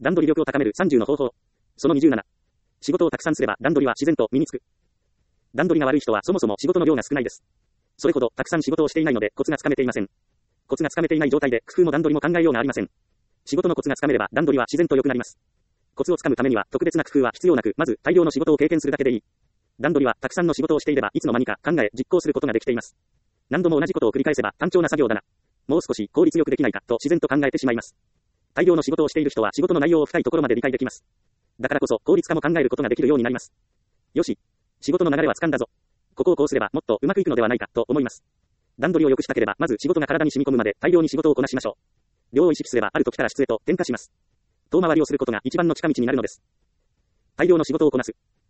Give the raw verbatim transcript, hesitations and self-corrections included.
段取り力を高めるさんじゅうの方法。そのにじゅうなな。仕事をたくさんすれば段取りは自然と身につく。段取りが悪い人はそもそも仕事の量が少ないです。それほどたくさん仕事をしていないのでコツがつかめていません。コツがつかめていない状態で工夫も段取りも考えようがありません。仕事のコツがつかめれば段取りは自然と良くなります。コツをつかむためには特別な工夫は必要なく、まず大量の仕事を経験するだけでいい。段取りはたくさんの仕事をしていればいつの間にか考え実行することができています。何度も同じことを繰り返せば単調な作業だな。もう少し効率よくできないかと自然と考えてしまいます。大量の仕事をしている人は仕事の内容を深いところまで理解できます。だからこそ効率化も考えることができるようになります。よし。仕事の流れは掴んだぞ。ここをこうすればもっとうまくいくのではないかと思います。段取りを良くしたければまず仕事が体に染み込むまで大量に仕事をこなしましょう。量を意識すればある時から質へと転化します。遠回りをすることが一番の近道になるのです。大量の仕事をこなす。